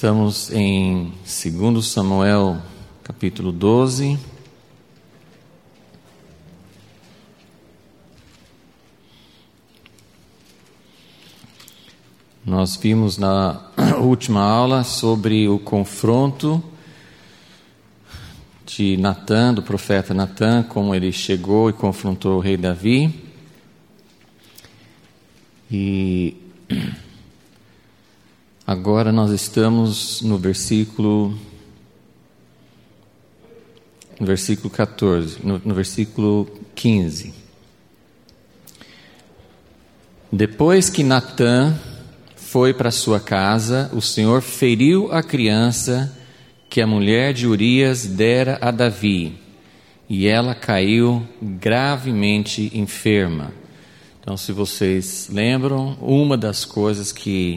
Estamos em 2 Samuel, capítulo 12. Nós vimos na última aula sobre o confronto de Natã, do profeta Natã, como ele chegou e confrontou o rei Davi. E agora nós estamos no versículo 14, no versículo 15. Depois que Natã foi para sua casa, o Senhor feriu a criança que a mulher de Urias dera a Davi, e ela caiu gravemente enferma. Então, se vocês lembram, uma das coisas que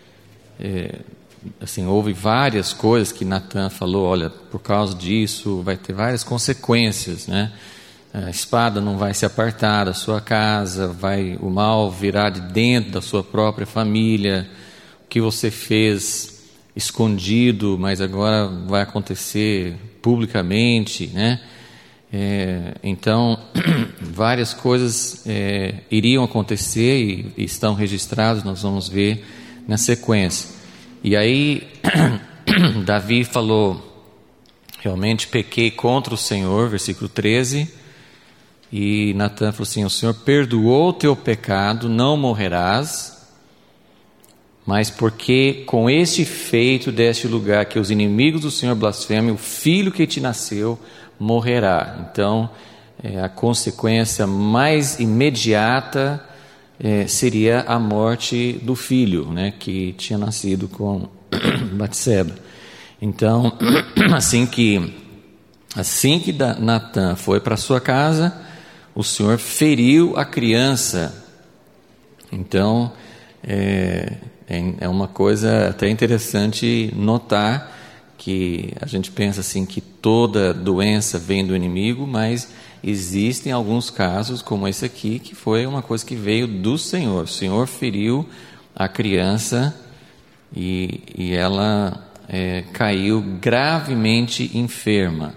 houve várias coisas que Natã falou, olha, por causa disso vai ter várias consequências, né? A espada não vai se apartar da sua casa, o mal virá de dentro da sua própria família, o que você fez escondido, mas agora vai acontecer publicamente, né? Então, várias coisas iriam acontecer e estão registradas, nós vamos ver na sequência. E aí Davi falou, realmente pequei contra o Senhor, versículo 13, e Natã falou assim, o Senhor perdoou o teu pecado, não morrerás, mas porque com este feito deste lugar que os inimigos do Senhor blasfemem, o filho que te nasceu morrerá. Então a consequência mais imediata seria a morte do filho, né, que tinha nascido com Batseba. Então, assim que Natã foi para sua casa, o Senhor feriu a criança. Então, é uma coisa até interessante notar que a gente pensa assim que toda doença vem do inimigo, mas existem alguns casos como esse aqui, que foi uma coisa que veio do Senhor. O Senhor feriu a criança e ela caiu gravemente enferma.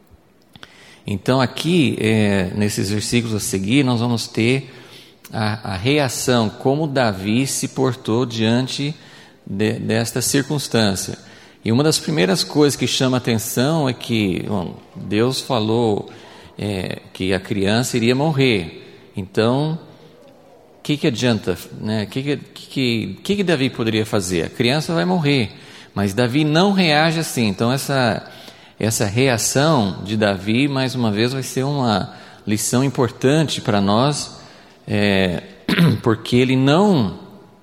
Então aqui, nesses versículos a seguir, nós vamos ter a reação, como Davi se portou diante desta circunstância. E uma das primeiras coisas que chama a atenção é que Deus falou que a criança iria morrer. Então, o que adianta? Né? O que Davi poderia fazer? A criança vai morrer, mas Davi não reage assim. Então, essa reação de Davi, mais uma vez, vai ser uma lição importante para nós, porque ele não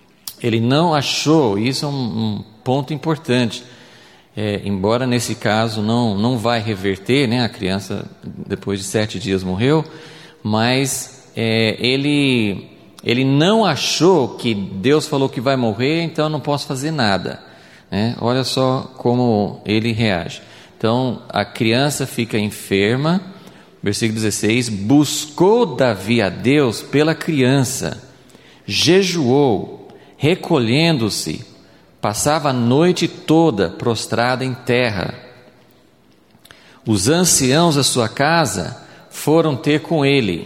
achou, isso é um ponto importante. Embora nesse caso não vai reverter, né? A criança depois de 7 dias morreu, mas ele não achou que Deus falou que vai morrer, então eu não posso fazer nada, né? Olha só como ele reage. Então a criança fica enferma, versículo 16, buscou Davi a Deus pela criança, jejuou, recolhendo-se, passava a noite toda prostrada em terra. Os anciãos da sua casa foram ter com ele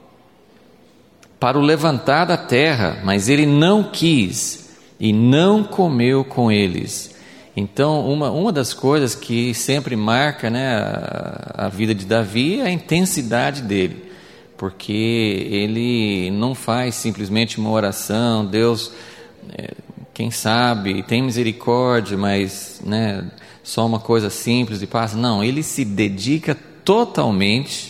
para o levantar da terra, mas ele não quis e não comeu com eles. Então, uma das coisas que sempre marca, né, a vida de Davi é a intensidade dele, porque ele não faz simplesmente uma oração, Deus, quem sabe, tem misericórdia, mas, né, só uma coisa simples e passa. Não, ele se dedica totalmente.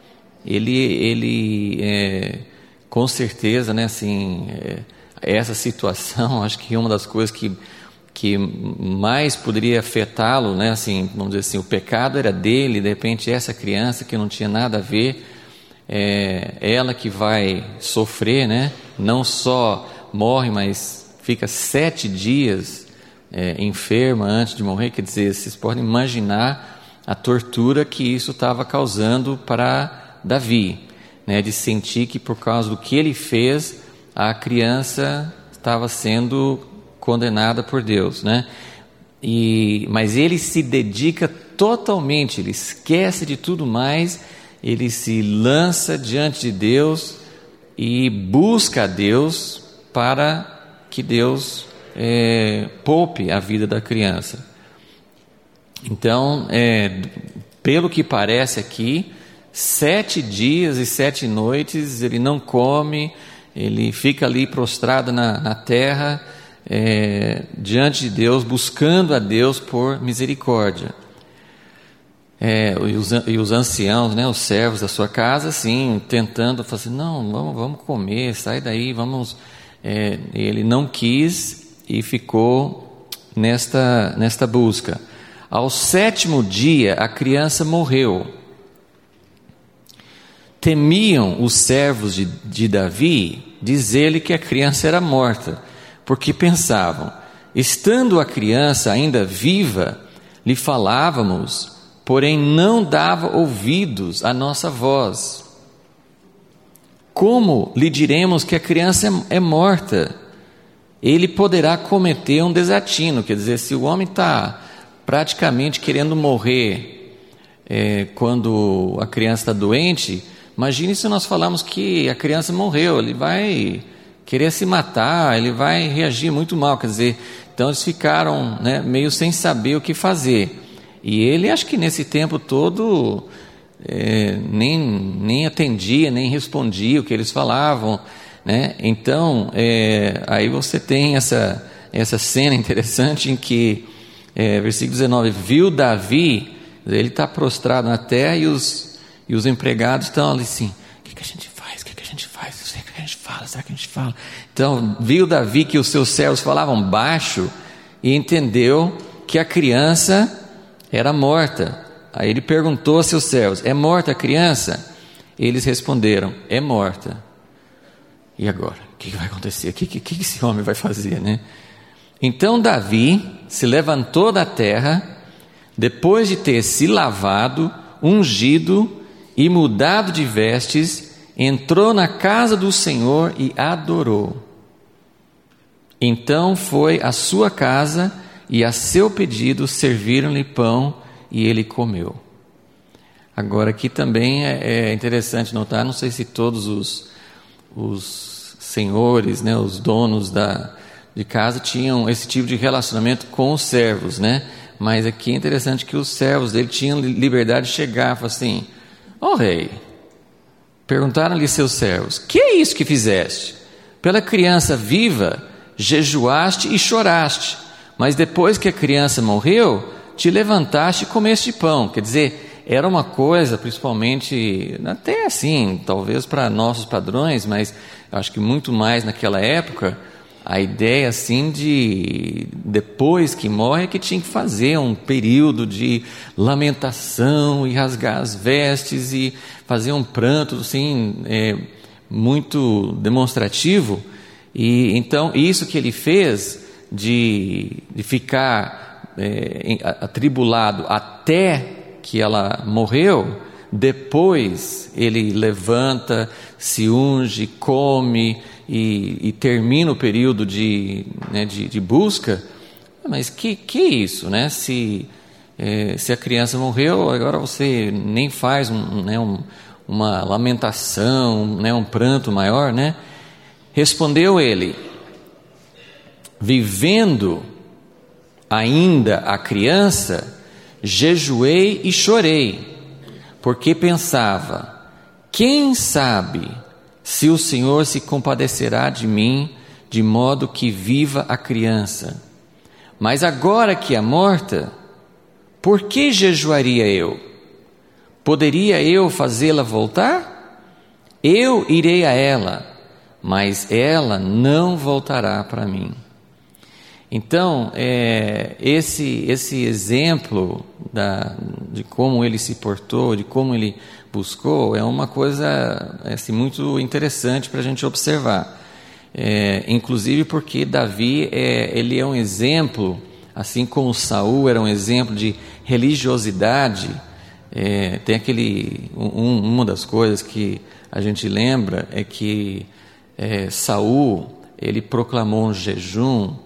Ele com certeza, né, assim, essa situação, acho que uma das coisas que mais poderia afetá-lo, né, assim, vamos dizer assim, o pecado era dele, de repente essa criança que não tinha nada a ver, ela que vai sofrer, né, não só morre, mas fica 7 dias enferma antes de morrer. Quer dizer, vocês podem imaginar a tortura que isso estava causando para Davi, né, de sentir que por causa do que ele fez, a criança estava sendo condenada por Deus, né? Mas ele se dedica totalmente, ele esquece de tudo mais, ele se lança diante de Deus e busca a Deus para que Deus poupe a vida da criança. Então, pelo que parece aqui, 7 dias e 7 noites ele não come, ele fica ali prostrado na terra, diante de Deus, buscando a Deus por misericórdia. E os anciãos, né, os servos da sua casa, assim, tentando falar assim, não, vamos comer, sai daí, vamos. Ele não quis e ficou nesta busca. Ao 7º dia, a criança morreu. Temiam os servos de Davi dizer-lhe que a criança era morta, porque pensavam, estando a criança ainda viva, lhe falávamos, porém não dava ouvidos à nossa voz. Como lhe diremos que a criança é morta? Ele poderá cometer um desatino, quer dizer, se o homem está praticamente querendo morrer quando a criança está doente, imagine se nós falarmos que a criança morreu, ele vai querer se matar, ele vai reagir muito mal, quer dizer, então eles ficaram, né, meio sem saber o que fazer. E ele, acho que nesse tempo todo, nem atendia, nem respondia o que eles falavam, né? Então, aí você tem essa cena interessante em que, versículo 19, viu Davi, ele está prostrado na terra e os empregados estão ali assim, o que a gente faz? O que a gente faz? Será que a gente fala? Será que a gente fala? Então, viu Davi que os seus servos falavam baixo e entendeu que a criança era morta. Aí ele perguntou a seus servos, é morta a criança? Eles responderam, é morta. E agora? O que vai acontecer? O que esse homem vai fazer, né? Então Davi se levantou da terra, depois de ter se lavado, ungido e mudado de vestes, entrou na casa do Senhor e adorou. Então foi à sua casa e a seu pedido serviram-lhe pão e ele comeu. Agora aqui também é interessante notar, não sei se todos os senhores, né, os donos de casa tinham esse tipo de relacionamento com os servos, né? Mas aqui é interessante que os servos dele tinham liberdade de chegar e falar assim, rei, perguntaram-lhe seus servos, que é isso que fizeste? Pela criança viva jejuaste e choraste, mas depois que a criança morreu, te levantaste e comeste pão. Quer dizer, era uma coisa, principalmente, até assim, talvez para nossos padrões, mas acho que muito mais naquela época, a ideia assim de, depois que morre, que tinha que fazer um período de lamentação e rasgar as vestes e fazer um pranto assim, muito demonstrativo. E então isso que ele fez de ficar atribulado até que ela morreu, depois ele levanta, se unge, come e termina o período de busca. Mas que é isso, né? Se a criança morreu, agora você nem faz uma lamentação, um pranto maior, né? Respondeu ele, vivendo ainda a criança, jejuei e chorei, porque pensava, quem sabe se o Senhor se compadecerá de mim, de modo que viva a criança. Mas agora que é morta, por que jejuaria eu? Poderia eu fazê-la voltar? Eu irei a ela, mas ela não voltará para mim. Então, esse exemplo de como ele se portou, de como ele buscou, é uma coisa assim, muito interessante para a gente observar. Inclusive porque Davi ele é um exemplo, assim como Saul era um exemplo de religiosidade. Tem uma das coisas que a gente lembra é que Saul ele proclamou um jejum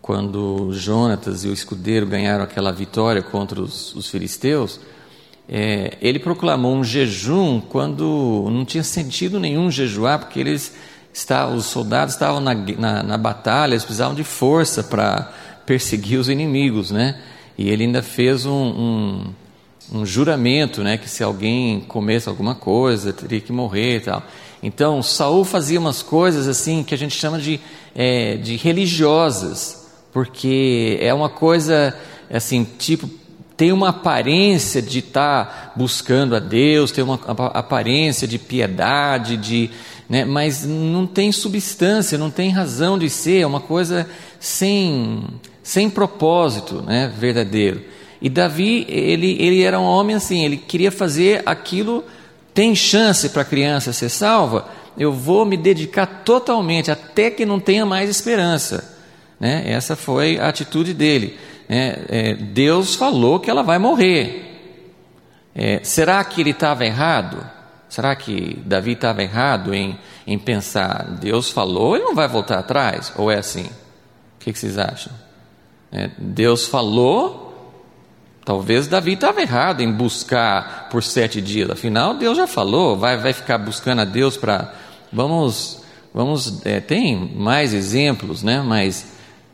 quando Jonatas e o escudeiro ganharam aquela vitória contra os filisteus, ele proclamou um jejum quando não tinha sentido nenhum jejuar, porque os soldados estavam na batalha, eles precisavam de força para perseguir os inimigos, né? E ele ainda fez um juramento, né, que se alguém comesse alguma coisa, teria que morrer e tal. Então, Saul fazia umas coisas assim que a gente chama de religiosas, porque é uma coisa assim, tipo, tem uma aparência de estar buscando a Deus, tem uma aparência de piedade, né, mas não tem substância, não tem razão de ser, é uma coisa sem propósito, né, verdadeiro. E Davi, ele era um homem assim, ele queria fazer aquilo. Tem chance para a criança ser salva? Eu vou me dedicar totalmente, até que não tenha mais esperança, né? Essa foi a atitude dele, né? Deus falou que ela vai morrer. Será que ele estava errado? Será que Davi estava errado em pensar, Deus falou, ele não vai voltar atrás? Ou é assim? O que vocês acham? Deus falou. Talvez Davi estava errado em buscar por 7 dias. Afinal, Deus já falou. Vai ficar buscando a Deus para... Vamos tem mais exemplos, né? Mas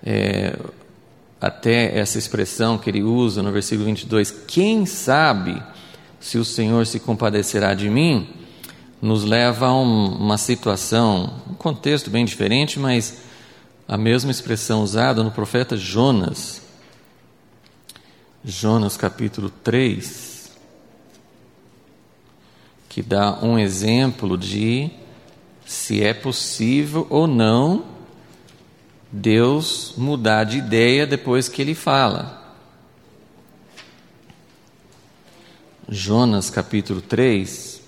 até essa expressão que ele usa no versículo 22, quem sabe se o Senhor se compadecerá de mim, nos leva a uma situação, um contexto bem diferente, mas a mesma expressão usada no profeta Jonas. Jonas capítulo 3, que dá um exemplo de se é possível ou não Deus mudar de ideia depois que ele fala. Jonas capítulo 3,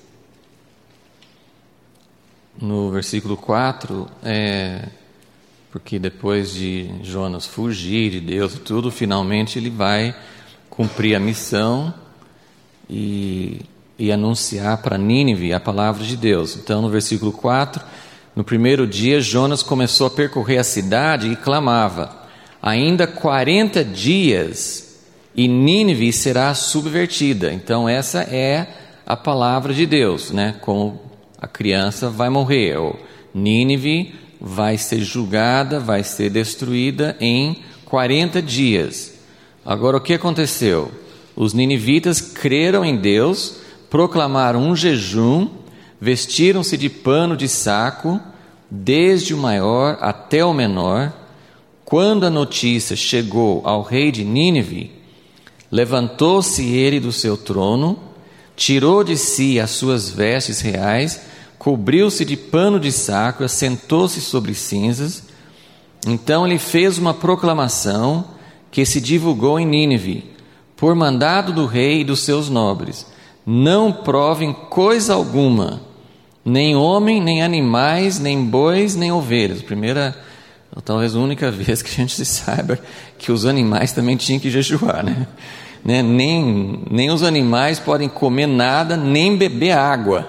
no versículo 4, porque depois de Jonas fugir de Deus e tudo, finalmente ele vai cumprir a missão e anunciar para Nínive a palavra de Deus. Então, no versículo 4, no primeiro dia, Jonas começou a percorrer a cidade e clamava: ainda 40 dias e Nínive será subvertida. Então, essa é a palavra de Deus, né? Como a criança vai morrer, ou Nínive vai ser julgada, vai ser destruída em 40 dias. Agora, o que aconteceu? Os ninivitas creram em Deus, proclamaram um jejum, vestiram-se de pano de saco, desde o maior até o menor. Quando a notícia chegou ao rei de Nínive, levantou-se ele do seu trono, tirou de si as suas vestes reais, cobriu-se de pano de saco, assentou-se sobre cinzas. Então ele fez uma proclamação que se divulgou em Nínive, por mandado do rei e dos seus nobres: não provem coisa alguma, nem homem, nem animais, nem bois, nem ovelhas. Primeira, talvez a única vez que a gente saiba que os animais também tinham que jejuar, né? Nem os animais podem comer nada, nem beber água.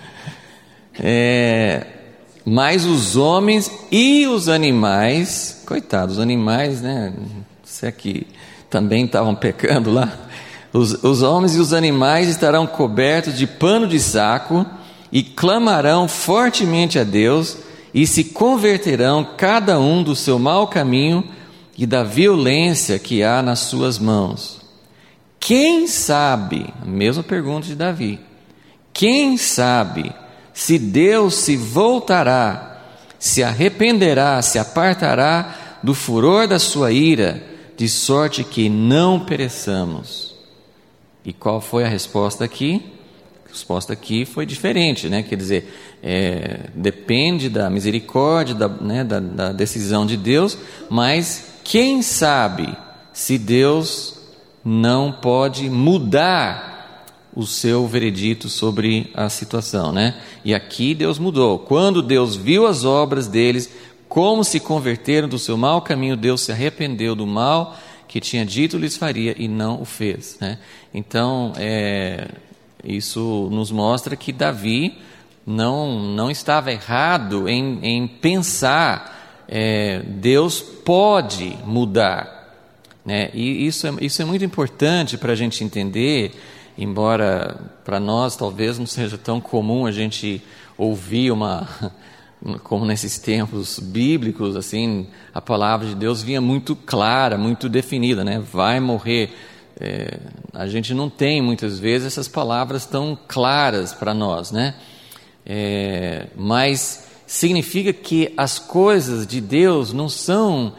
Mas os homens e os animais, coitados, os animais, né? Se é que também estavam pecando lá. Os homens e os animais estarão cobertos de pano de saco e clamarão fortemente a Deus e se converterão cada um do seu mau caminho e da violência que há nas suas mãos. Quem sabe, a mesma pergunta de Davi, quem sabe se Deus se voltará, se arrependerá, se apartará do furor da sua ira, de sorte que não pereçamos. E qual foi a resposta aqui? A resposta aqui foi diferente, né? Quer dizer, depende da misericórdia, da decisão de Deus, mas quem sabe se Deus não pode mudar o seu veredito sobre a situação, né? E aqui Deus mudou. Quando Deus viu as obras deles, como se converteram do seu mau caminho, Deus se arrependeu do mal que tinha dito lhes faria e não o fez, né? Então, isso nos mostra que Davi não estava errado em pensar Deus pode mudar, né? E isso é muito importante para a gente entender, embora para nós talvez não seja tão comum a gente ouvir como nesses tempos bíblicos, assim, a palavra de Deus vinha muito clara, muito definida, né? Vai morrer. A gente não tem muitas vezes essas palavras tão claras para nós, né? Mas significa que as coisas de Deus não são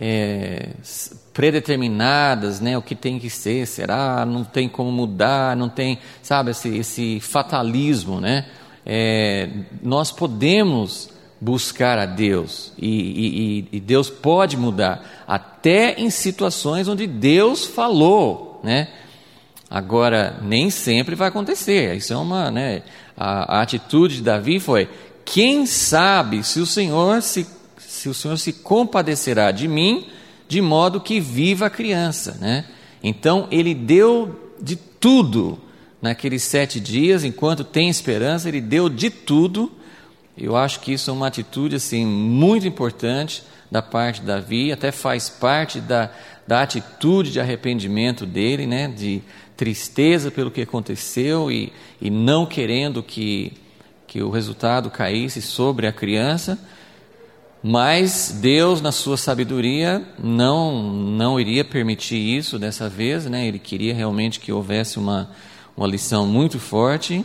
predeterminadas, né? O que tem que ser, será, não tem como mudar, não tem, sabe, esse fatalismo, né? Nós podemos buscar a Deus e Deus pode mudar até em situações onde Deus falou, né? Agora nem sempre vai acontecer. Isso é né? A atitude de Davi foi: quem sabe se o Senhor se compadecerá de mim, de modo que viva a criança, né? Então ele deu de tudo naqueles 7 dias, enquanto tem esperança, ele deu de tudo. Eu acho que isso é uma atitude assim, muito importante da parte de Davi, até faz parte da atitude de arrependimento dele, né? De tristeza pelo que aconteceu e não querendo que o resultado caísse sobre a criança. Mas Deus, na sua sabedoria, não iria permitir isso dessa vez, né? Ele queria realmente que houvesse uma lição muito forte,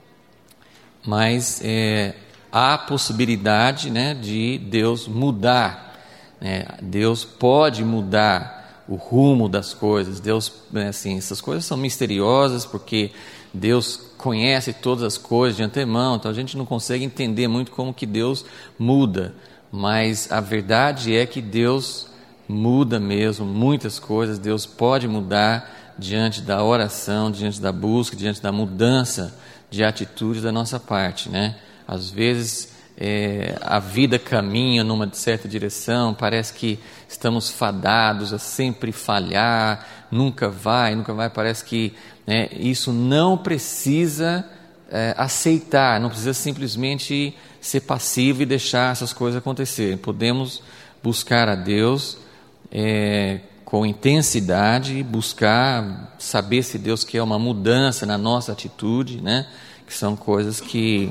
mas há a possibilidade, né, de Deus mudar, né? Deus pode mudar o rumo das coisas. Deus, assim, essas coisas são misteriosas porque Deus conhece todas as coisas de antemão, então a gente não consegue entender muito como que Deus muda, mas a verdade é que Deus muda mesmo muitas coisas. Deus pode mudar diante da oração, diante da busca, diante da mudança de atitude da nossa parte, né? Às vezes a vida caminha numa certa direção, parece que estamos fadados a sempre falhar, nunca vai, parece que isso não precisa aceitar, não precisa simplesmente ser passivo e deixar essas coisas acontecerem. Podemos buscar a Deus com intensidade, buscar saber se Deus quer uma mudança na nossa atitude, né? Que são coisas que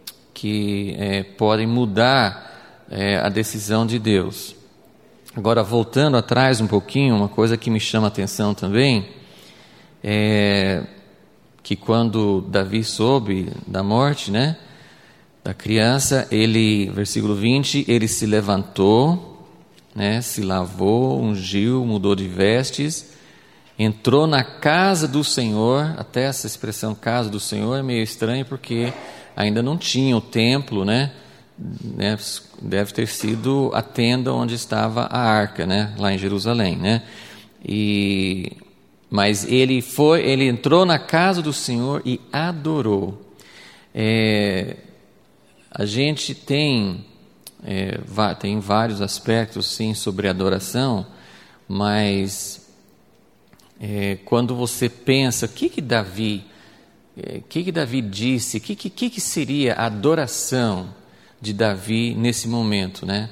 podem mudar a decisão de Deus. Agora, voltando atrás um pouquinho, uma coisa que me chama a atenção também é que quando Davi soube da morte, né, da criança, versículo 20, ele se levantou, né, se lavou, ungiu, mudou de vestes, entrou na casa do Senhor. Até essa expressão casa do Senhor é meio estranha porque ainda não tinha o templo, né? Deve ter sido a tenda onde estava a arca, né? Lá em Jerusalém, né? Mas ele entrou na casa do Senhor e adorou. A gente tem vários aspectos, sim, sobre adoração, mas quando você pensa, o que Davi disse, o que seria a adoração de Davi nesse momento, né?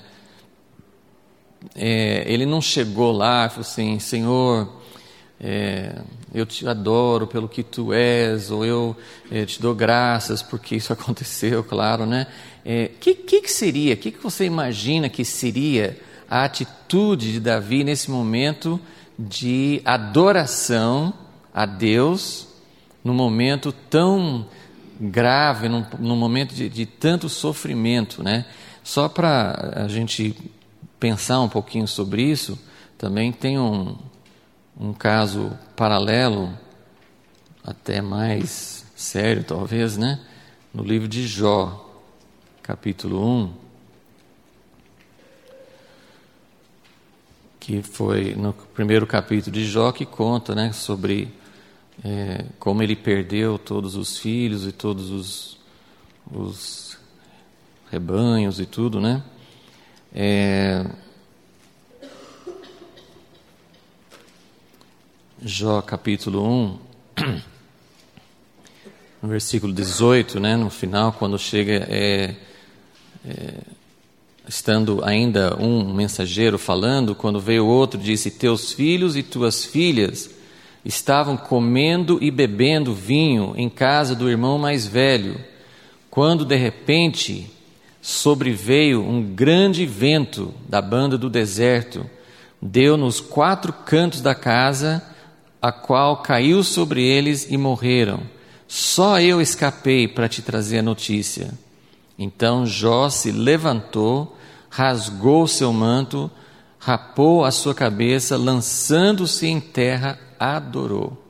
Ele não chegou lá e falou assim: Senhor, eu te adoro pelo que tu és, ou eu te dou graças porque isso aconteceu, claro, né? Que seria, o que você imagina que seria a atitude de Davi nesse momento de adoração a Deus, num momento tão grave, num momento de tanto sofrimento, né? Só para a gente pensar um pouquinho sobre isso, também tem um caso paralelo, até mais sério talvez, né? No livro de Jó, capítulo 1, que foi no primeiro capítulo de Jó que conta, né, sobre como ele perdeu todos os filhos e todos os rebanhos e tudo, né? Jó capítulo 1, no versículo 18, né, no final, quando chega estando ainda um mensageiro falando, quando veio outro, disse: teus filhos e tuas filhas estavam comendo e bebendo vinho em casa do irmão mais velho, quando de repente sobreveio um grande vento da banda do deserto, deu nos 4 cantos da casa, a qual caiu sobre eles e morreram. Só eu escapei para te trazer a notícia. Então Jó se levantou, rasgou seu manto, rapou a sua cabeça, lançando-se em terra, adorou.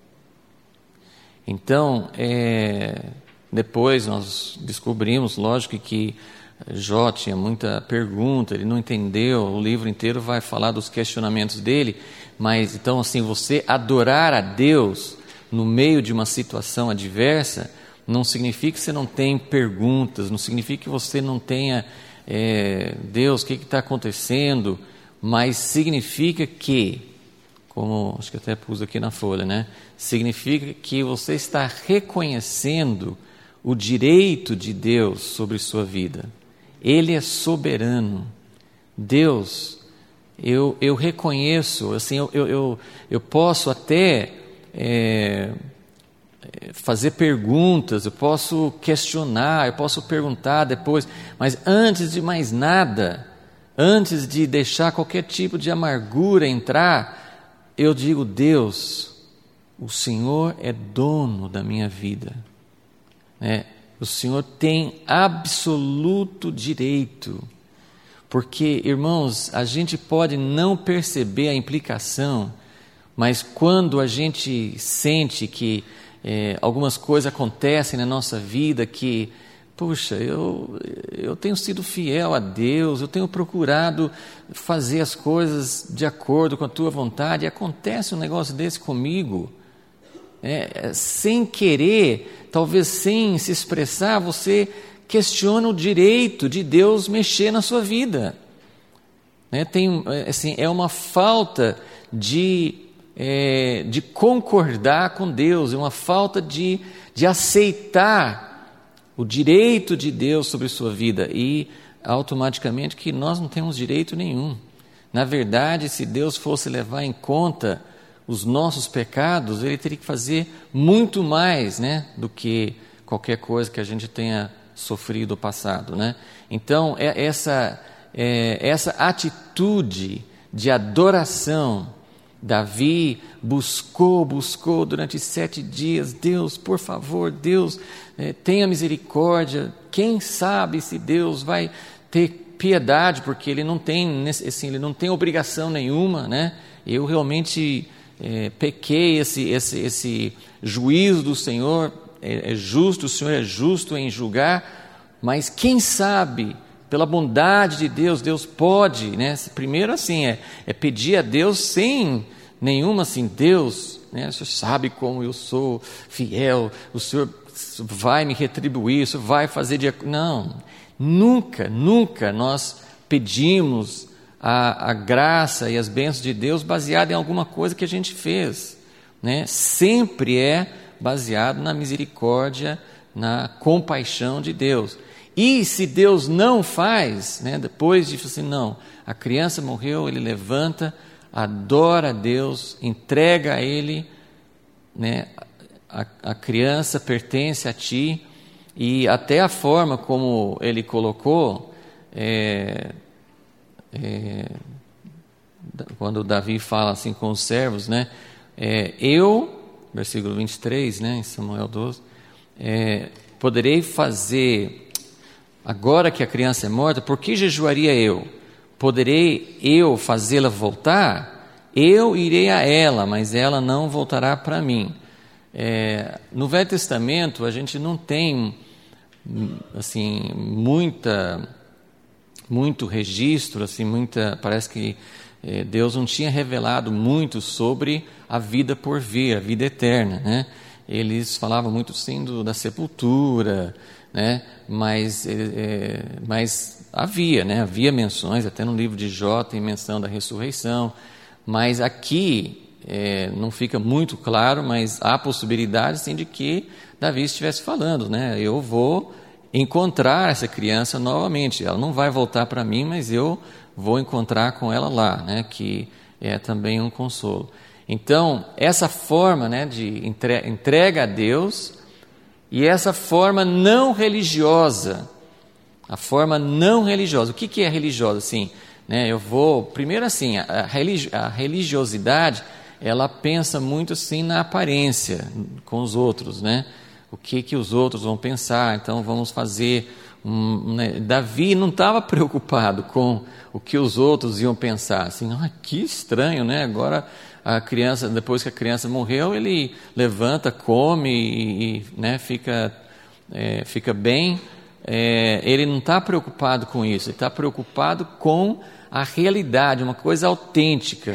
Então, depois nós descobrimos, lógico, que Jó tinha muita pergunta, ele não entendeu, o livro inteiro vai falar dos questionamentos dele, mas então assim, você adorar a Deus no meio de uma situação adversa, não significa que você não tem perguntas, não significa que você não tenha, Deus, o que está acontecendo, mas significa que, como acho que até pus aqui na folha, né? Significa que você está reconhecendo o direito de Deus sobre sua vida. Ele é soberano. Deus, eu reconheço, assim, eu posso até fazer perguntas, eu posso questionar, eu posso perguntar depois, mas antes de mais nada, antes de deixar qualquer tipo de amargura entrar, eu digo: Deus, o Senhor é dono da minha vida, o Senhor tem absoluto direito, porque, irmãos, a gente pode não perceber a implicação, mas quando a gente sente que algumas coisas acontecem na nossa vida que, puxa, eu tenho sido fiel a Deus, eu tenho procurado fazer as coisas de acordo com a tua vontade, e acontece um negócio desse comigo, sem querer, talvez sem se expressar, você questiona o direito de Deus mexer na sua vida. É uma falta de concordar com Deus, é uma falta de aceitar o direito de Deus sobre sua vida, e automaticamente que nós não temos direito nenhum. Na verdade, se Deus fosse levar em conta os nossos pecados, Ele teria que fazer muito mais, do que qualquer coisa que a gente tenha sofrido no passado, Então, essa atitude de adoração, Davi buscou durante 7 dias, Deus, por favor, Deus, tenha misericórdia, quem sabe se Deus vai ter piedade, porque ele não tem, assim, ele não tem obrigação nenhuma, eu realmente pequei, esse juízo do Senhor é justo, o Senhor é justo em julgar, mas quem sabe, pela bondade de Deus, Deus pode, primeiro assim, pedir a Deus sem nenhuma assim, Deus, o Senhor sabe como eu sou fiel, o Senhor vai me retribuir, o Senhor vai fazer não, nunca nós pedimos a graça e as bênçãos de Deus baseado em alguma coisa que a gente fez, sempre é baseado na misericórdia, na compaixão de Deus. E se Deus não faz, depois de assim, não, a criança morreu, ele levanta, adora a Deus, entrega a Ele, a criança pertence a ti, e até a forma como ele colocou, quando Davi fala assim com os servos, versículo 23, em Samuel 12, poderei fazer, agora que a criança é morta, por que jejuaria eu? Poderei eu fazê-la voltar? Eu irei a ela, mas ela não voltará para mim. No Velho Testamento, a gente não tem assim, muito registro, assim, parece que Deus não tinha revelado muito sobre a vida por vir, a vida eterna, Eles falavam muito sim da sepultura, mas havia menções, até no livro de Jó tem menção da ressurreição, mas aqui não fica muito claro, mas há possibilidade sim de que Davi estivesse falando, eu vou encontrar essa criança novamente. Ela não vai voltar para mim, mas eu vou encontrar com ela lá, né? Que é também um consolo. Então, essa forma, né, de entrega a Deus e essa forma não religiosa, a forma não religiosa. O que é religiosa? Assim, né, primeiro assim, a religiosidade, ela pensa muito assim na aparência com os outros, né? O que os outros vão pensar, então vamos fazer... né? Davi não estava preocupado com o que os outros iam pensar, assim, que estranho, né? Agora a criança, depois que a criança morreu, ele levanta, come e né, fica bem. Ele não está preocupado com isso, ele está preocupado com a realidade, uma coisa autêntica,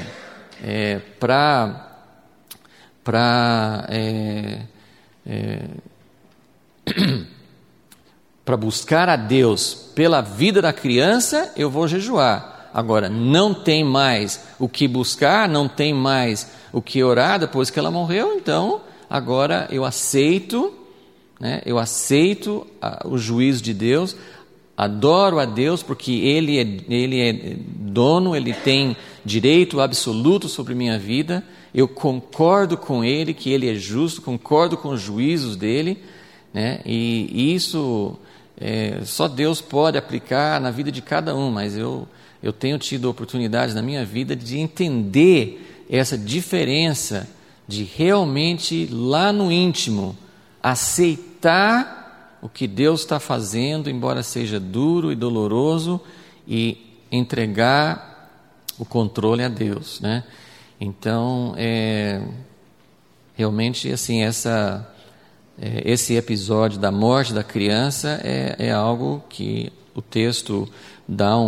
para buscar a Deus pela vida da criança, eu vou jejuar. Agora, não tem mais o que buscar, não tem mais o que orar depois que ela morreu, então agora eu aceito, né, o juízo de Deus, adoro a Deus porque Ele é dono, Ele tem direito absoluto sobre minha vida, eu concordo com Ele que Ele é justo, concordo com os juízos dEle, né, e isso só Deus pode aplicar na vida de cada um, mas eu tenho tido oportunidades na minha vida de entender essa diferença, de realmente lá no íntimo aceitar o que Deus está fazendo, embora seja duro e doloroso, e entregar o controle a Deus, né? Então, realmente, assim, esse episódio da morte da criança é algo que o texto dá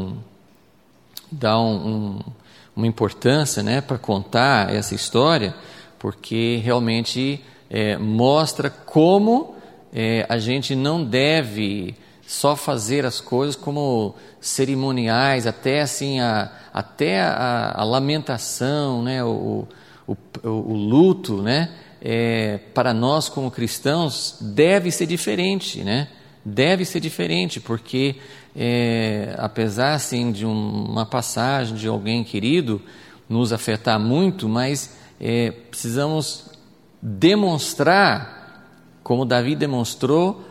uma importância, né, para contar essa história, porque realmente mostra como a gente não deve só fazer as coisas como cerimoniais, até assim a lamentação, né, o luto, né, para nós como cristãos deve ser diferente, né? Deve ser diferente, porque apesar assim de uma passagem de alguém querido nos afetar muito, mas precisamos demonstrar, como Davi demonstrou,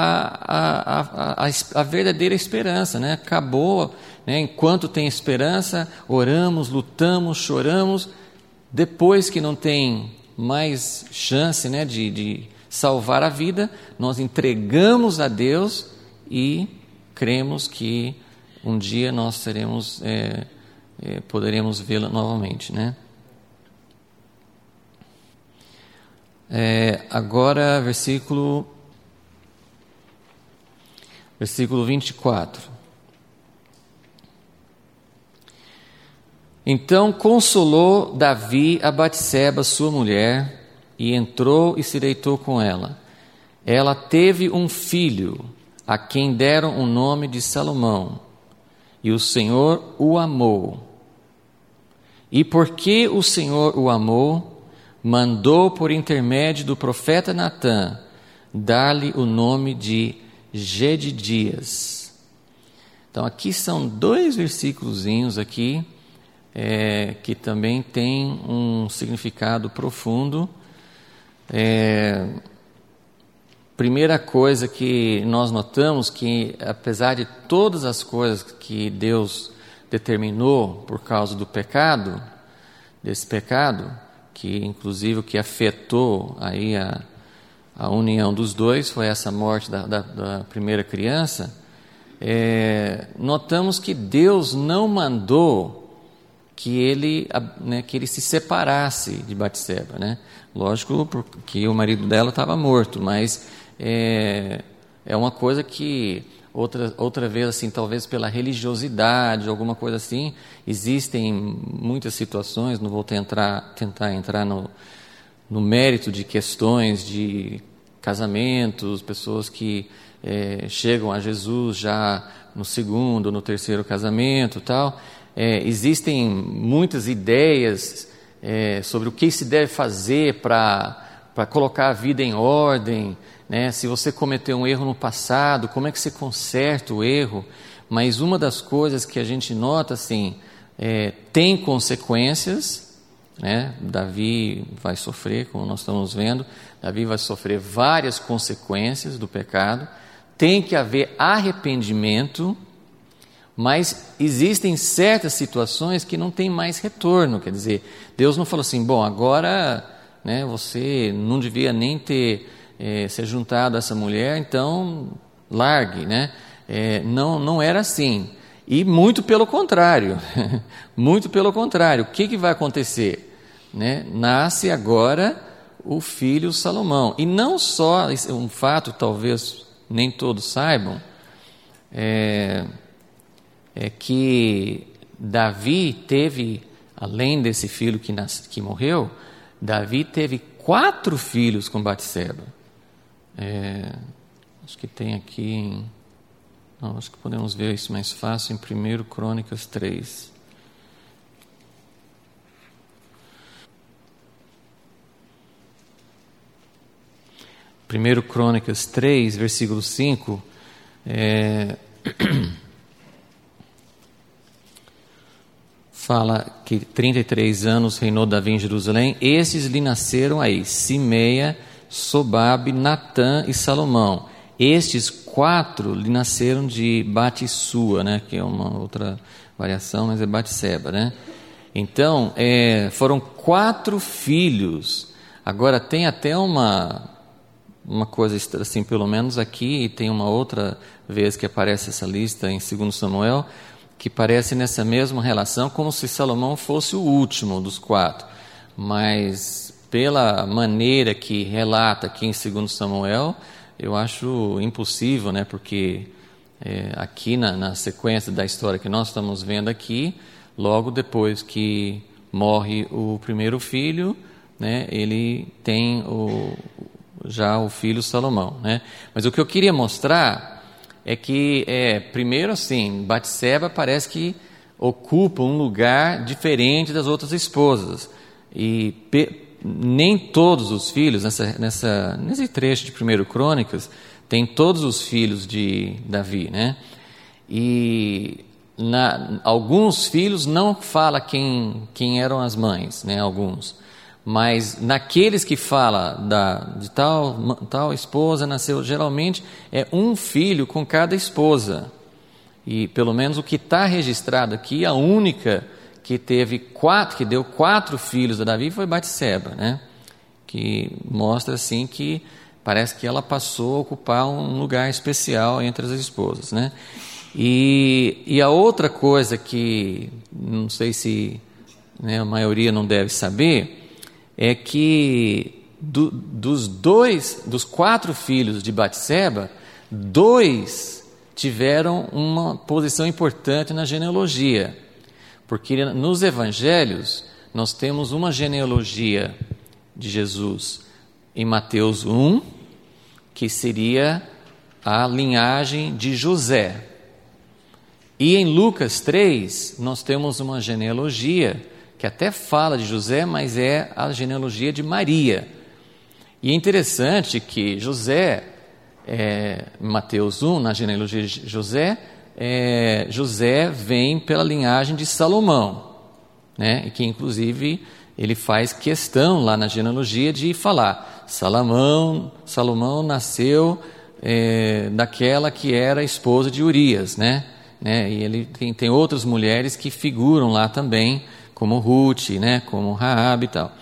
a verdadeira esperança, né? Acabou, né? Enquanto tem esperança, oramos, lutamos, choramos. Depois que não tem mais chance, né, de salvar a vida, nós entregamos a Deus e cremos que um dia nós poderemos vê-la novamente, né? Agora, versículo 24. Então consolou Davi a Batseba, sua mulher, e entrou e se deitou com ela. Ela teve um filho, a quem deram o nome de Salomão, e o Senhor o amou. E porque o Senhor o amou, mandou por intermédio do profeta Natã dar-lhe o nome de Jedidias. Então aqui são 2 versículozinhos aqui, que também tem um significado profundo. Primeira coisa que nós notamos, que apesar de todas as coisas que Deus determinou por causa do pecado, desse pecado, que inclusive o que afetou aí a união dos dois foi essa morte da primeira criança, notamos que Deus não mandou que ele se separasse de Batseba, né? Lógico, porque o marido dela estava morto, mas é uma coisa que outra vez, assim, talvez pela religiosidade, alguma coisa assim, existem muitas situações, não vou tentar entrar no mérito de questões de casamentos, pessoas que chegam a Jesus já no 2º, no 3º casamento e tal. Existem muitas ideias sobre o que se deve fazer para colocar a vida em ordem, né? Se você cometeu um erro no passado, como é que você conserta o erro? Mas uma das coisas que a gente nota, assim, tem consequências, né? Davi vai sofrer, como nós estamos vendo, Davi vai sofrer várias consequências do pecado, tem que haver arrependimento, mas existem certas situações que não tem mais retorno, quer dizer, Deus não falou assim, bom, agora, né, você não devia nem ter se juntado a essa mulher, então largue, né? Não era assim, e muito pelo contrário, muito pelo contrário, o que vai acontecer? Né? Nasce agora o filho Salomão, e não só, um fato talvez nem todos saibam, é que Davi teve, além desse filho que morreu, Davi teve 4 filhos com Batseba. Acho que tem aqui, acho que podemos ver isso mais fácil em 1 Crônicas 3. Primeiro Crônicas 3, versículo 5, fala que 33 anos reinou Davi em Jerusalém. Estes lhe nasceram aí, Simeia, Sobabe, Natã e Salomão. Estes 4 lhe nasceram de Batissua, né, que é uma outra variação, mas é Batseba, né? Então, foram 4 filhos. Agora, tem até uma coisa assim, pelo menos aqui, e tem uma outra vez que aparece essa lista em 2 Samuel, que parece nessa mesma relação, como se Salomão fosse o último dos 4. Mas, pela maneira que relata aqui em 2 Samuel, eu acho impossível, né? Porque aqui na sequência da história que nós estamos vendo aqui, logo depois que morre o primeiro filho, né, ele tem já o filho Salomão, né? Mas o que eu queria mostrar é que, primeiro assim, Batseba parece que ocupa um lugar diferente das outras esposas, e nem todos os filhos, nesse trecho de 1 Crônicas, tem todos os filhos de Davi, né? E alguns filhos não fala quem eram as mães, né? Alguns. Mas naqueles que fala de tal esposa nasceu, geralmente é um filho com cada esposa. E pelo menos o que está registrado aqui, a única que que deu 4 filhos a Davi foi Batseba, né? Que mostra assim que parece que ela passou a ocupar um lugar especial entre as esposas, né? E a outra coisa que não sei se, né, a maioria não deve saber, é que dos 4 filhos de Batseba, 2 tiveram uma posição importante na genealogia, porque nos evangelhos nós temos uma genealogia de Jesus em Mateus 1, que seria a linhagem de José, e em Lucas 3 nós temos uma genealogia que até fala de José, mas é a genealogia de Maria. E é interessante que José, Mateus 1, na genealogia de José, José vem pela linhagem de Salomão, né? E que inclusive ele faz questão lá na genealogia de falar, Salomão nasceu daquela que era esposa de Urias, né? E ele tem outras mulheres que figuram lá também, como Ruth, né, como Raabe e tal.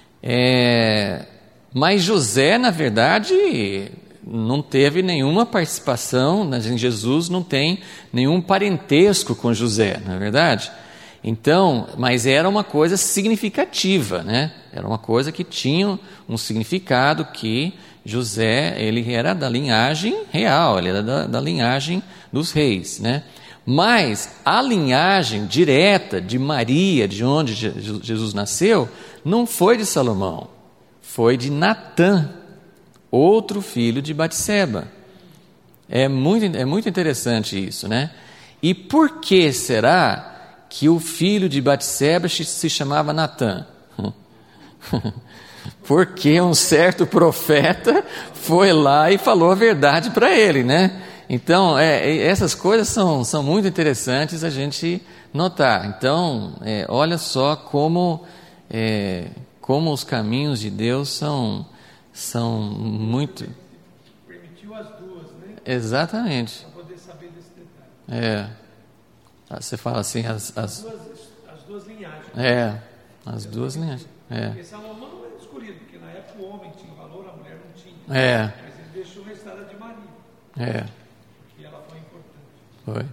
Mas José, na verdade, não teve nenhuma participação, em Jesus não tem nenhum parentesco com José, não é verdade? Então, mas era uma coisa significativa, né? Era uma coisa que tinha um significado, que José, ele era da linhagem real, ele era da linhagem dos reis, né? Mas a linhagem direta de Maria, de onde Jesus nasceu, não foi de Salomão, foi de Natã, outro filho de Batseba. É muito interessante isso, né? E por que será que o filho de Batseba se chamava Natã? Porque um certo profeta foi lá e falou a verdade para ele, né? Então, essas coisas são muito interessantes a gente notar. Então, olha só como os caminhos de Deus são muito... Permitiu as duas, né? Exatamente. Para poder saber desse detalhe. Você fala assim, as duas linhagens. As duas linhagens. Porque Salomão não era escolhido, porque na época o homem tinha valor, a mulher não tinha. Mas ele deixou a estrada de Maria. Porque ela foi importante. Foi.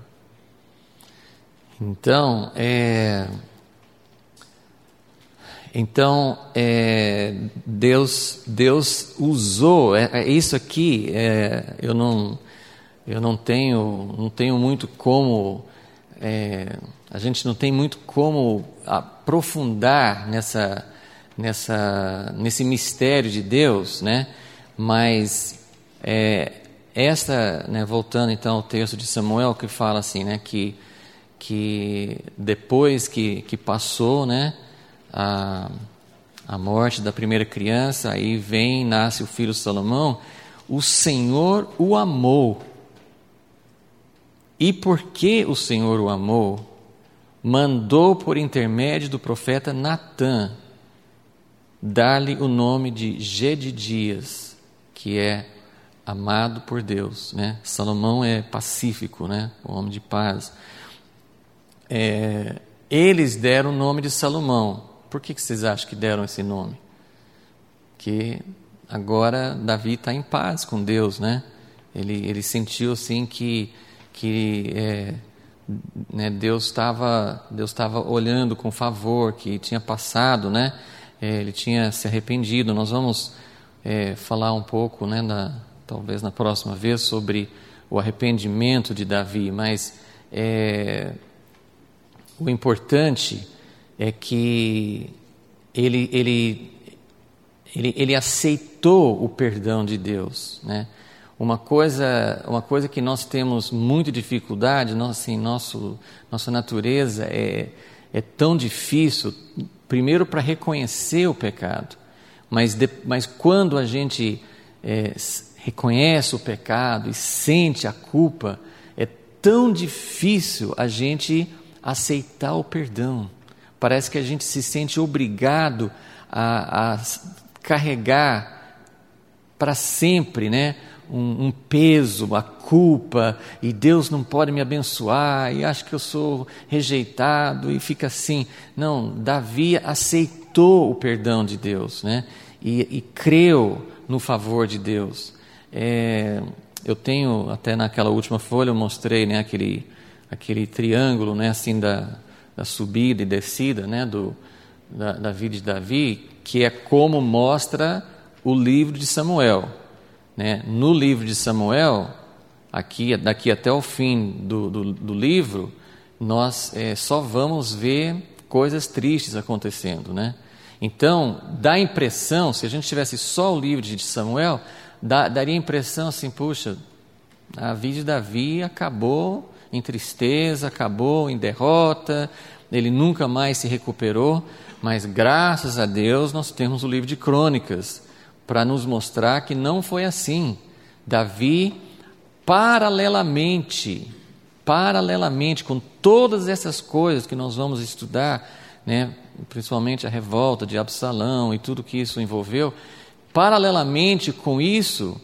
Então, Deus usou isso aqui. Eu não tenho muito como, a gente não tem muito como aprofundar nesse mistério de Deus, né? Mas voltando então ao texto de Samuel, que fala assim, né, que depois que passou, né, a morte da primeira criança, aí nasce o filho Salomão, o Senhor o amou. E porque o Senhor o amou, mandou por intermédio do profeta Natã dar-lhe o nome de Jedidias, que é amado por Deus, né? Salomão é pacífico, né? O homem de paz. Eles deram o nome de Salomão. Por que vocês acham que deram esse nome? Que agora Davi está em paz com Deus, né? Ele sentiu assim que Deus estava olhando com favor, que tinha passado, né? Ele tinha se arrependido. Nós vamos falar um pouco, né, talvez na próxima vez, sobre o arrependimento de Davi, mas o importante é que ele aceitou o perdão de Deus, né? Uma coisa que nós temos muita dificuldade, nossa natureza é tão difícil, primeiro para reconhecer o pecado, mas quando a gente reconhece o pecado e sente a culpa, é tão difícil a gente aceitar o perdão. Parece que a gente se sente obrigado a carregar para sempre, né, um peso, a culpa, e Deus não pode me abençoar, e acho que eu sou rejeitado, e fica assim. Não, Davi aceitou o perdão de Deus, né, e creu no favor de Deus. Eu tenho, até naquela última folha, eu mostrei, né, aquele triângulo, né, assim, da subida e descida, né, da vida de Davi, que é como mostra o livro de Samuel, né? No livro de Samuel, daqui até o fim do livro, nós só vamos ver coisas tristes acontecendo, né? Então, dá a impressão, se a gente tivesse só o livro de Samuel, daria a impressão assim, puxa, a vida de Davi acabou em tristeza, acabou em derrota, ele nunca mais se recuperou, mas graças a Deus nós temos o livro de Crônicas para nos mostrar que não foi assim. Davi, paralelamente com todas essas coisas que nós vamos estudar, né, principalmente a revolta de Absalão e tudo que isso envolveu, paralelamente com isso,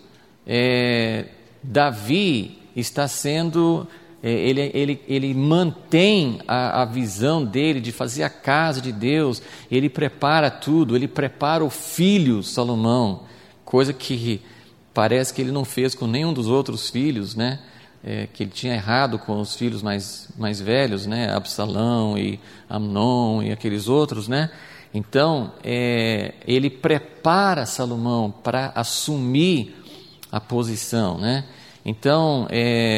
Davi está sendo... Ele mantém a visão dele de fazer a casa de Deus, ele prepara tudo, ele prepara o filho Salomão, coisa que parece que ele não fez com nenhum dos outros filhos, né? Que ele tinha errado com os filhos mais velhos, né? Absalão e Amnon e aqueles outros, né? Então, ele prepara Salomão para assumir a posição, né? Então,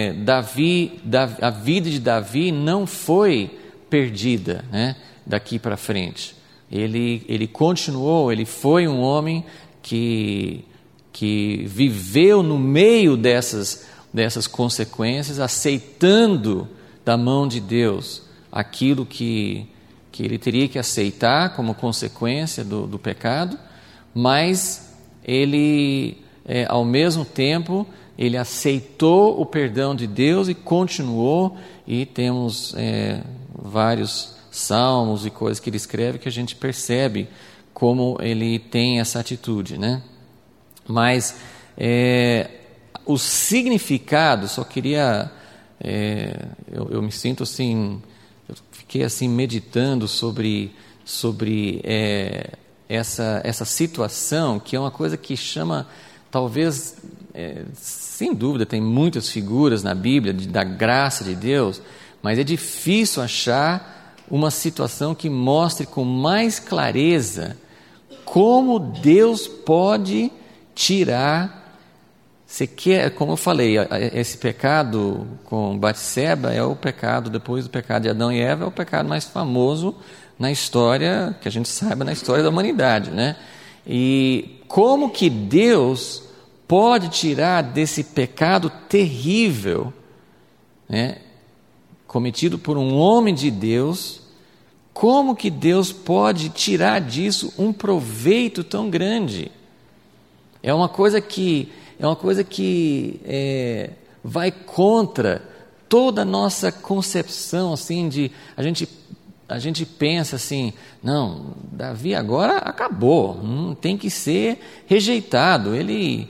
a vida de Davi não foi perdida, né, daqui para frente. Ele continuou, ele foi um homem que viveu no meio dessas consequências, aceitando da mão de Deus aquilo que que ele teria que aceitar como consequência do pecado, mas ele, ao mesmo tempo, ele aceitou o perdão de Deus e continuou, e temos vários salmos e coisas que ele escreve que a gente percebe como ele tem essa atitude, né? Mas o significado, só queria, eu me sinto assim, eu fiquei assim meditando sobre essa situação, que é uma coisa que chama, talvez, sem dúvida, tem muitas figuras na Bíblia da graça de Deus, mas é difícil achar uma situação que mostre com mais clareza como Deus pode tirar. Você quer, como eu falei, esse pecado com Batseba é o pecado, depois do pecado de Adão e Eva, é o pecado mais famoso na história, que a gente saiba, na história da humanidade, né? E como que Deus pode tirar desse pecado terrível, né, cometido por um homem de Deus, como que Deus pode tirar disso um proveito tão grande? É uma coisa que vai contra toda a nossa concepção, assim, de a gente pensa assim, não, Davi agora acabou, tem que ser rejeitado, ele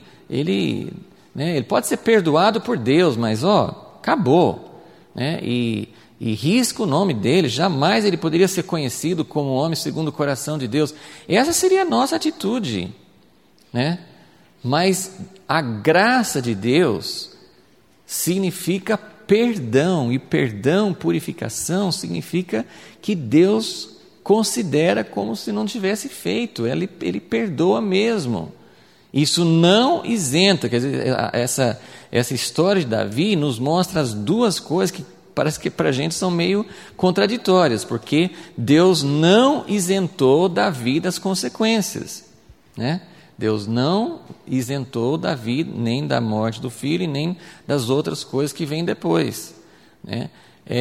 pode ser perdoado por Deus, mas acabou, né? E risca o nome dele, jamais ele poderia ser conhecido como um homem segundo o coração de Deus. Essa seria a nossa atitude, né? Mas a graça de Deus significa perdão, e perdão, purificação, significa que Deus considera como se não tivesse feito, ele perdoa mesmo. Isso não isenta, quer dizer, essa história de Davi nos mostra as duas coisas que parece que para a gente são meio contraditórias, porque Deus não isentou Davi das consequências, né? Deus não isentou Davi nem da morte do filho e nem das outras coisas que vêm depois, né?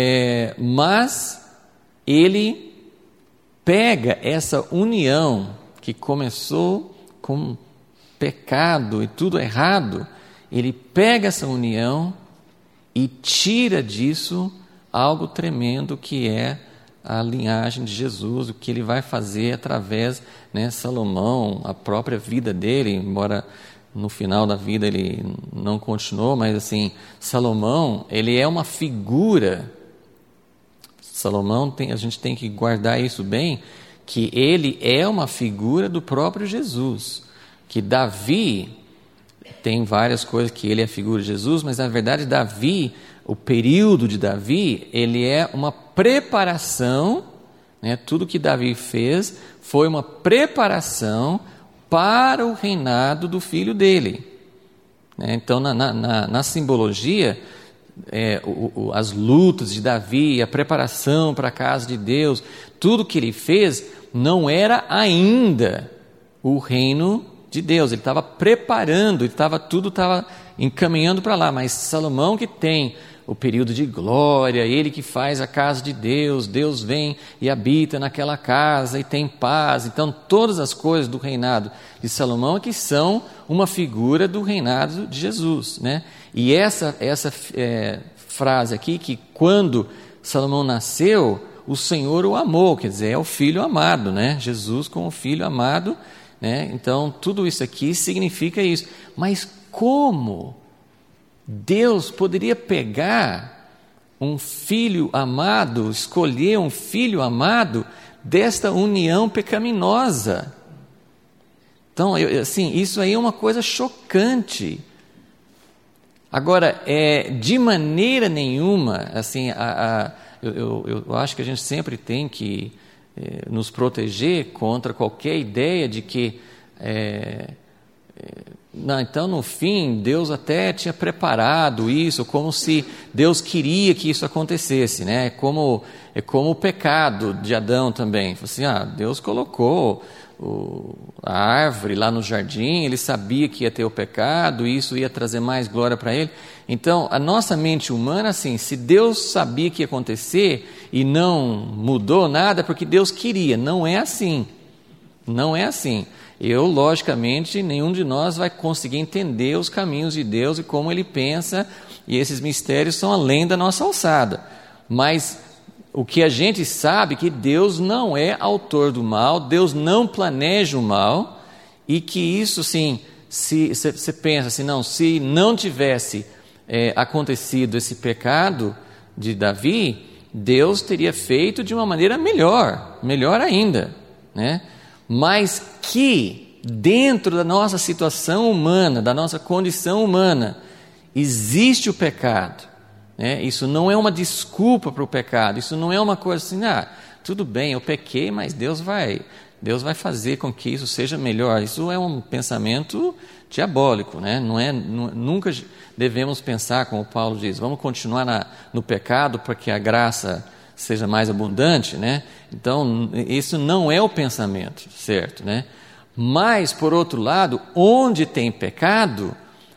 Mas ele pega essa união que começou com pecado e tudo errado, ele pega essa união e tira disso algo tremendo, que é a linhagem de Jesus, o que ele vai fazer através, né, Salomão, a própria vida dele, embora no final da vida ele não continuou, mas assim, Salomão, ele é uma figura. Salomão, a gente tem que guardar isso bem, que ele é uma figura do próprio Jesus, que Davi tem várias coisas que ele é a figura de Jesus, mas na verdade Davi, o período de Davi, ele é uma preparação, né? Tudo que Davi fez foi uma preparação para o reinado do filho dele, né? Então na simbologia, as lutas de Davi, a preparação para a casa de Deus, tudo que ele fez não era ainda o reino de Deus, ele estava preparando, tudo estava encaminhando para lá, mas Salomão, que tem o período de glória, ele que faz a casa de Deus, Deus vem e habita naquela casa e tem paz. Então todas as coisas do reinado de Salomão aqui são uma figura do reinado de Jesus, né? E essa frase aqui, que quando Salomão nasceu, o Senhor o amou, quer dizer, é o filho amado, né? Jesus como filho amado, né? Então tudo isso aqui significa isso. Mas como Deus poderia pegar um filho amado, escolher um filho amado desta união pecaminosa? Então, isso aí é uma coisa chocante. Agora, de maneira nenhuma, assim, eu acho que a gente sempre tem que nos proteger contra qualquer ideia de que não, então no fim Deus até tinha preparado isso, como se Deus queria que isso acontecesse, né? É como o pecado de Adão também. Assim, Deus colocou a árvore lá no jardim, ele sabia que ia ter o pecado, e isso ia trazer mais glória para ele. Então, a nossa mente humana, assim, se Deus sabia que ia acontecer e não mudou nada, é porque Deus queria. Não é assim. Não é assim. Logicamente, nenhum de nós vai conseguir entender os caminhos de Deus e como Ele pensa, e esses mistérios são além da nossa alçada. Mas o que a gente sabe é que Deus não é autor do mal, Deus não planeja o mal, e que isso, sim, se você pensa assim, não, se não tivesse acontecido esse pecado de Davi, Deus teria feito de uma maneira melhor ainda, né? Mas que dentro da nossa situação humana, da nossa condição humana, existe o pecado, né? Isso não é uma desculpa para o pecado, isso não é uma coisa assim, tudo bem, eu pequei, mas Deus vai fazer com que isso seja melhor. Isso é um pensamento diabólico, né? Nunca devemos pensar, como Paulo diz, vamos continuar no pecado para que a graça seja mais abundante, né? Então, isso não é o pensamento, certo, né? Mas, por outro lado, onde tem pecado,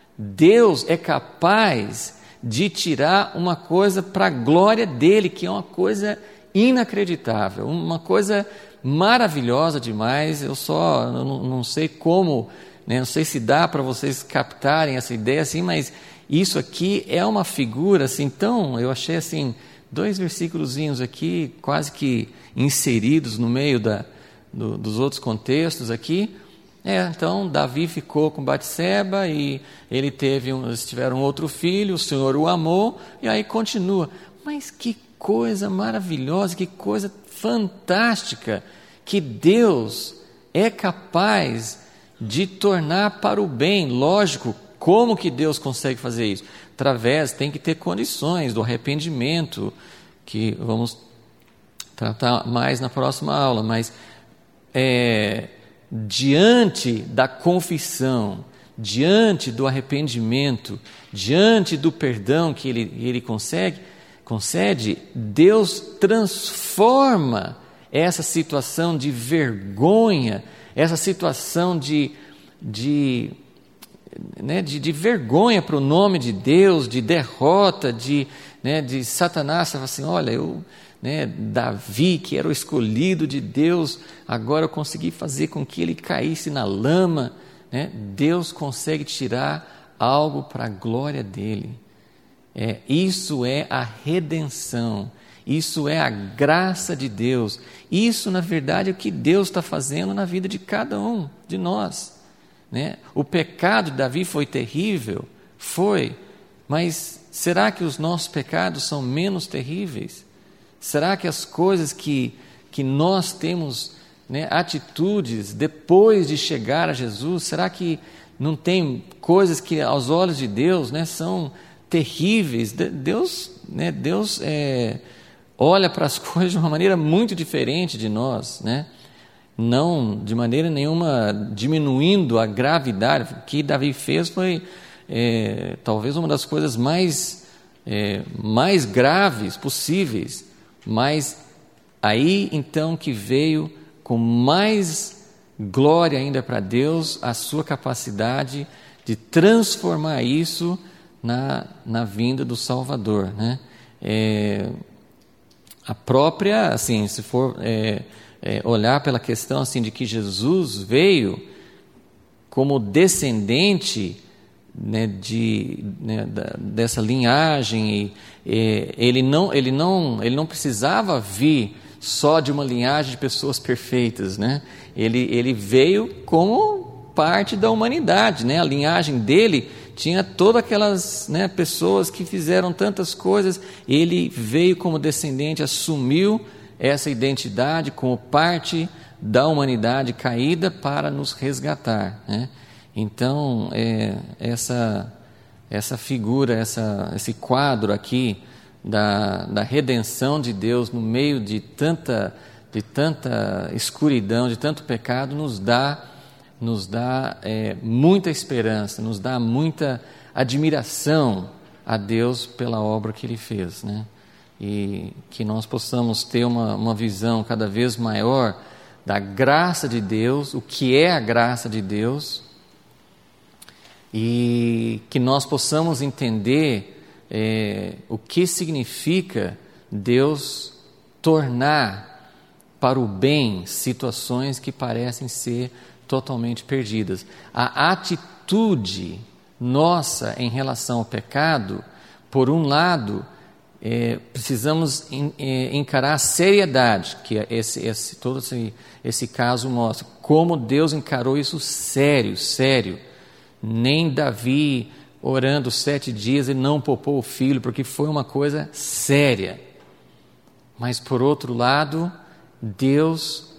Deus é capaz de tirar uma coisa para a glória dele, que é uma coisa inacreditável, uma coisa maravilhosa demais. Eu não sei como, né? Não sei se dá para vocês captarem essa ideia assim, mas isso aqui é uma figura assim, então eu achei assim, 2 versículozinhos aqui, quase que inseridos no meio dos outros contextos aqui. Então Davi ficou com Batseba e eles tiveram outro filho, o Senhor o amou, e aí continua. Mas que coisa maravilhosa, que coisa fantástica, que Deus é capaz de tornar para o bem. Lógico, como que Deus consegue fazer isso? Tem que ter condições do arrependimento, que vamos tratar mais na próxima aula, mas diante da confissão, diante do arrependimento, diante do perdão que ele concede, Deus transforma essa situação de vergonha, essa situação de vergonha para o nome de Deus, de derrota, de Satanás. Você fala assim, olha, Davi, que era o escolhido de Deus, agora eu consegui fazer com que ele caísse na lama, né? Deus consegue tirar algo para a glória dele. Isso é a redenção, isso é a graça de Deus, isso na verdade é o que Deus está fazendo na vida de cada um de nós, né? O pecado de Davi foi terrível, mas será que os nossos pecados são menos terríveis? Será que as coisas que nós temos, né, atitudes depois de chegar a Jesus, será que não tem coisas que aos olhos de Deus, né, são terríveis? Deus olha para as coisas de uma maneira muito diferente de nós, né? Não de maneira nenhuma diminuindo a gravidade. O que Davi fez foi talvez uma das coisas mais graves possíveis, mas aí então que veio com mais glória ainda para Deus a sua capacidade de transformar isso na vinda do Salvador, né? A própria, assim, se for olhar pela questão assim de que Jesus veio como descendente, né, dessa linhagem, e ele não precisava vir só de uma linhagem de pessoas perfeitas, né? Ele veio como parte da humanidade, né? A linhagem dele tinha todas aquelas, né, pessoas que fizeram tantas coisas. Ele veio como descendente, assumiu essa identidade como parte da humanidade caída para nos resgatar, né? Então, essa figura, esse quadro aqui da redenção de Deus no meio de tanta escuridão, de tanto pecado, nos dá muita esperança, nos dá muita admiração a Deus pela obra que Ele fez, né? E que nós possamos ter uma visão cada vez maior da graça de Deus, o que é a graça de Deus, e que nós possamos entender o que significa Deus tornar para o bem situações que parecem ser totalmente perdidas. A atitude nossa em relação ao pecado, por um lado, precisamos encarar a seriedade que todo esse caso mostra, como Deus encarou isso sério. Nem Davi, orando 7 dias, ele não poupou o filho, porque foi uma coisa séria. Mas, por outro lado, Deus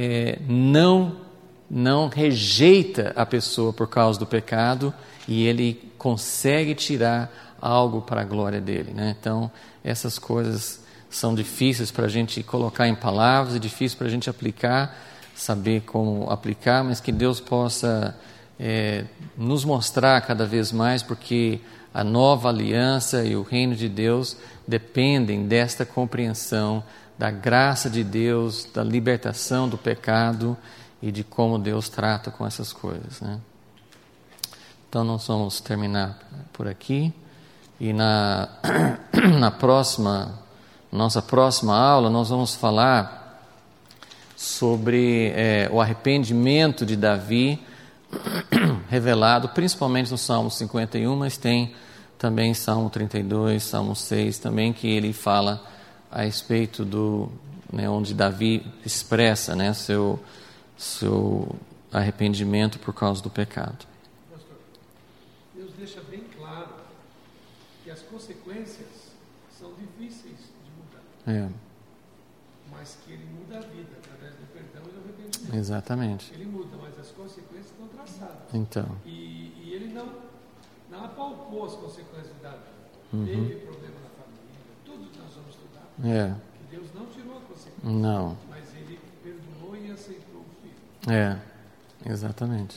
não rejeita a pessoa por causa do pecado, e Ele consegue tirar algo para a glória dEle, né? Então, essas coisas são difíceis para a gente colocar em palavras, é difícil para a gente aplicar, saber como aplicar, mas que Deus possa nos mostrar cada vez mais, porque a nova aliança e o reino de Deus dependem desta compreensão da graça de Deus, da libertação do pecado e de como Deus trata com essas coisas, né? Então nós vamos terminar por aqui, e nossa próxima aula nós vamos falar sobre o arrependimento de Davi, revelado principalmente no Salmo 51, mas tem também Salmo 32, Salmo 6 também, que ele fala a respeito onde Davi expressa, né, seu arrependimento por causa do pecado. Pastor, Deus deixa bem claro que as consequências são difíceis de mudar, mas que Ele muda a vida através do perdão e do arrependimento. Exatamente. Ele muda, mas as consequências estão traçadas. Então. E Ele não apalpou as consequências da vida. Teve problema na família, tudo que nós vamos estudar. Que Deus não tirou a consequência. Não. Mas Ele perdoou e aceitou o filho. Exatamente.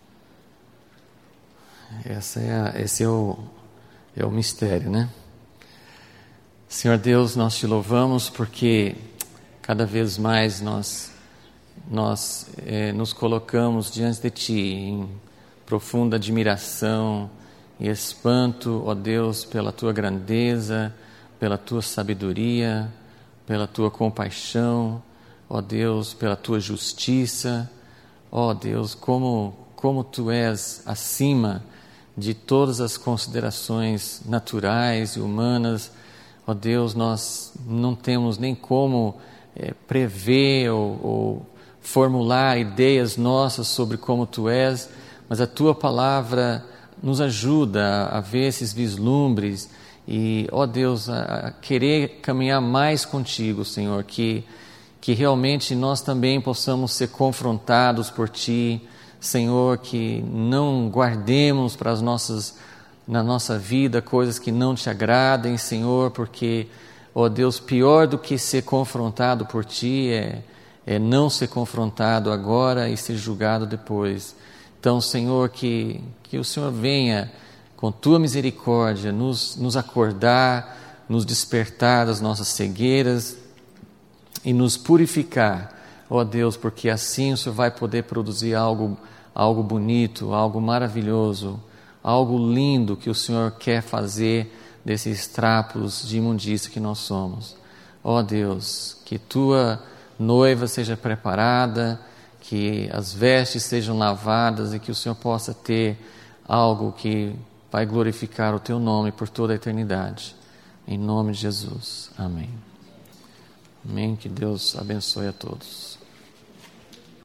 Esse é o mistério, né? Senhor Deus, nós te louvamos porque cada vez mais nós nos colocamos diante de Ti em profunda admiração e espanto, ó Deus, pela Tua grandeza, pela Tua sabedoria, pela Tua compaixão, ó Deus, pela Tua justiça, ó Deus, como Tu és acima de todas as considerações naturais e humanas. Ó Deus, nós não temos nem como prever ou formular ideias nossas sobre como Tu és, mas a Tua palavra nos ajuda a ver esses vislumbres e, ó Deus, a querer caminhar mais contigo, Senhor, que realmente nós também possamos ser confrontados por Ti, Senhor, que não guardemos na nossa vida coisas que não Te agradem, Senhor, porque, ó Deus, pior do que ser confrontado por Ti é não ser confrontado agora e ser julgado depois. Então, Senhor, que o Senhor venha com Tua misericórdia nos acordar, nos despertar das nossas cegueiras e nos purificar, ó Deus, porque assim o Senhor vai poder produzir algo bonito, algo maravilhoso, algo lindo que o Senhor quer fazer desses trapos de imundícia que nós somos. Ó Deus, que Tua noiva seja preparada, que as vestes sejam lavadas e que o Senhor possa ter algo que vai glorificar o Teu nome por toda a eternidade. Em nome de Jesus. Amém. Amém. Que Deus abençoe a todos.